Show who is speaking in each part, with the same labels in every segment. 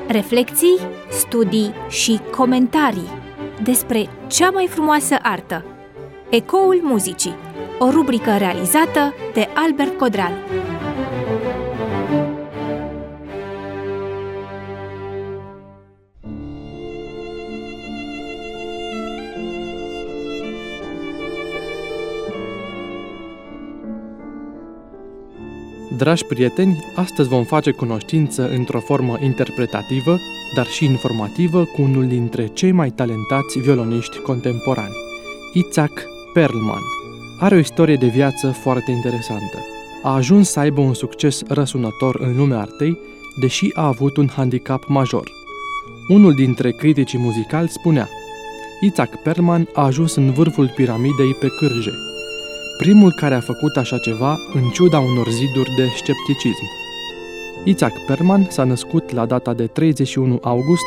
Speaker 1: Reflecții, studii și comentarii despre cea mai frumoasă artă. Ecoul muzicii, o rubrică realizată de Albert Codreanu.
Speaker 2: Dragi prieteni, astăzi vom face cunoștință într-o formă interpretativă, dar și informativă cu unul dintre cei mai talentați violoniști contemporani, Itzhak Perlman. Are o istorie de viață foarte interesantă. A ajuns să aibă un succes răsunător în lumea artei, deși a avut un handicap major. Unul dintre criticii muzicali spunea: Itzhak Perlman a ajuns în vârful piramidei pe cârje. Primul care a făcut așa ceva în ciuda unor ziduri de scepticism. Itzhak Perlman s-a născut la data de 31 august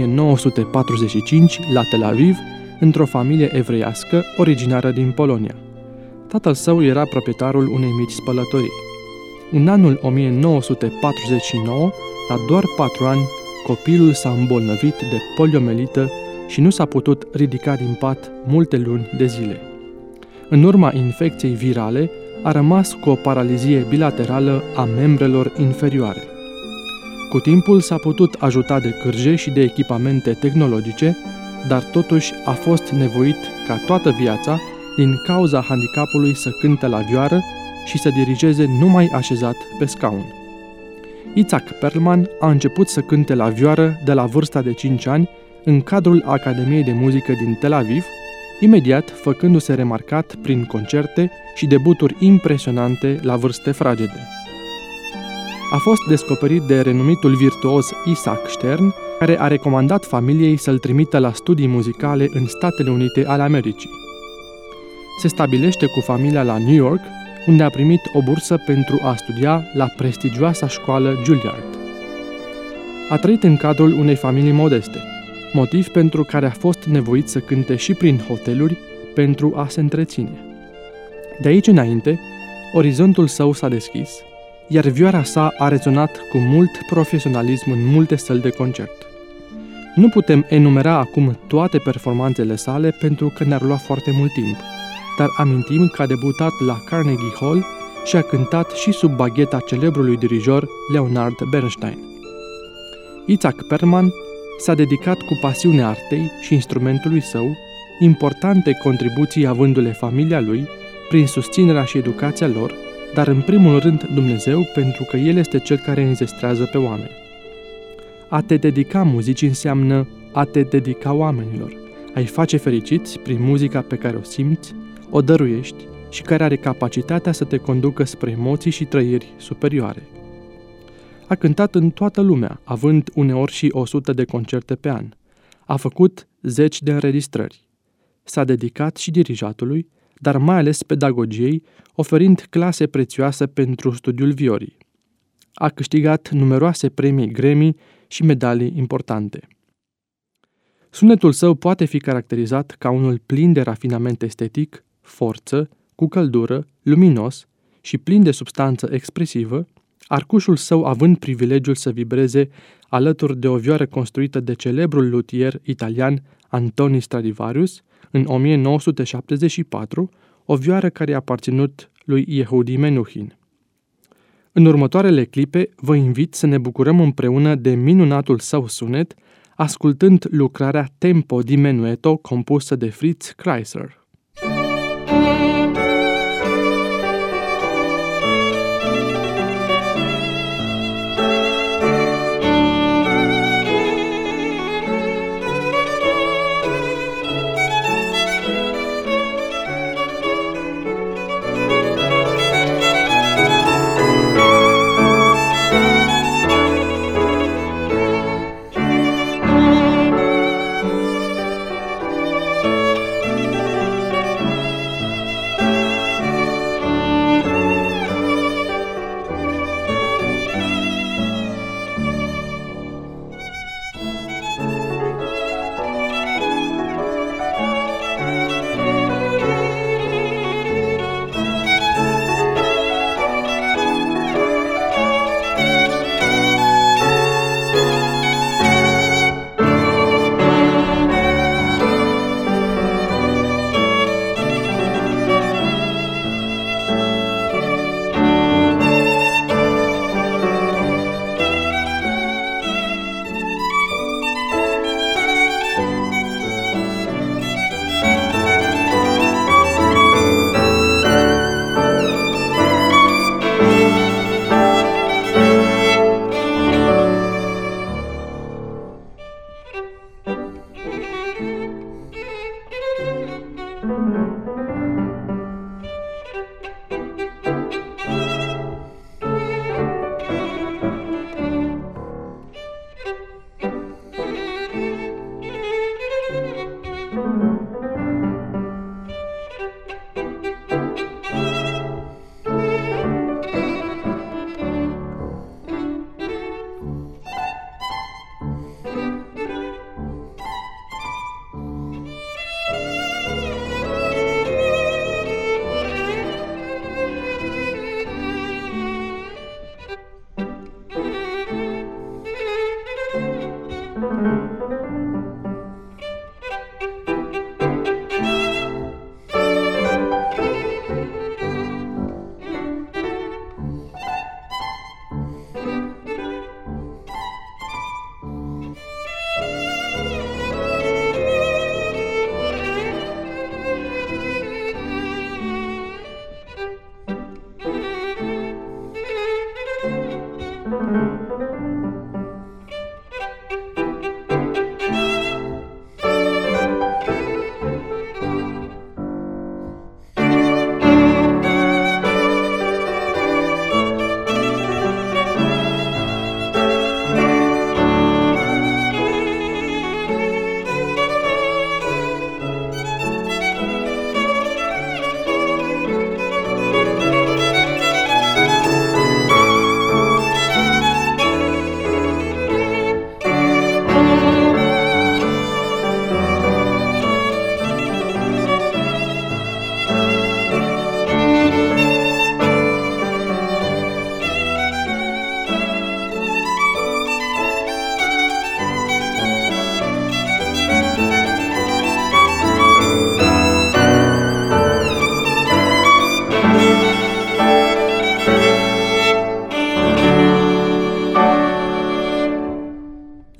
Speaker 2: 1945 la Tel Aviv, într-o familie evreiască originară din Polonia. Tatăl său era proprietarul unei mici spălătorii. În anul 1949, la doar 4 ani, copilul s-a îmbolnăvit de poliomelită și nu s-a putut ridica din pat multe luni de zile. În urma infecției virale, a rămas cu o paralizie bilaterală a membrelor inferioare. Cu timpul s-a putut ajuta de cârje și de echipamente tehnologice, dar totuși a fost nevoit ca toată viața, din cauza handicapului, să cânte la vioară și să dirigeze numai așezat pe scaun. Itzhak Perlman a început să cânte la vioară de la vârsta de 5 ani în cadrul Academiei de Muzică din Tel Aviv, imediat făcându-se remarcat prin concerte și debuturi impresionante la vârste fragede. A fost descoperit de renumitul virtuos Isaac Stern, care a recomandat familiei să-l trimită la studii muzicale în Statele Unite ale Americii. Se stabilește cu familia la New York, unde a primit o bursă pentru a studia la prestigioasa școală Juilliard. A trăit în cadrul unei familii modeste, motiv pentru care a fost nevoit să cânte și prin hoteluri pentru a se întreține. De aici înainte, orizontul său s-a deschis, iar vioara sa a rezonat cu mult profesionalism în multe săli de concert. Nu putem enumera acum toate performanțele sale pentru că ne-ar lua foarte mult timp, dar amintim că a debutat la Carnegie Hall și a cântat și sub bagheta celebrului dirijor Leonard Bernstein. Itzhak Perlman s-a dedicat cu pasiune artei și instrumentului său, importante contribuții avându-le familia lui, prin susținerea și educația lor, dar în primul rând Dumnezeu, pentru că El este Cel care înzestrează pe oameni. A te dedica muzicii înseamnă a te dedica oamenilor, a-i face fericiți prin muzica pe care o simți, o dăruiești și care are capacitatea să te conducă spre emoții și trăiri superioare. A cântat în toată lumea, având uneori și 100 de concerte pe an. A făcut 10 de înregistrări. S-a dedicat și dirijatului, dar mai ales pedagogiei, oferind clase prețioase pentru studiul viorii. A câștigat numeroase premii Grammy și medalii importante. Sunetul său poate fi caracterizat ca unul plin de rafinament estetic, forță, cu căldură, luminos și plin de substanță expresivă, arcușul său având privilegiul să vibreze alături de o vioară construită de celebrul luthier italian Antonio Stradivarius în 1974, o vioară care a aparținut lui Yehudi Menuhin. În următoarele clipe vă invit să ne bucurăm împreună de minunatul său sunet, ascultând lucrarea Tempo di Menuetto compusă de Fritz Kreisler.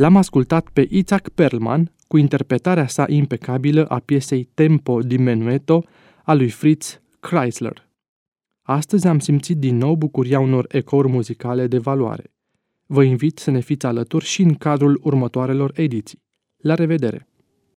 Speaker 2: L-am ascultat pe Itzhak Perlman cu interpretarea sa impecabilă a piesei Tempo di Menuetto a lui Fritz Kreisler. Astăzi am simțit din nou bucuria unor ecouri muzicale de valoare. Vă invit să ne fiți alături și în cadrul următoarelor ediții. La revedere!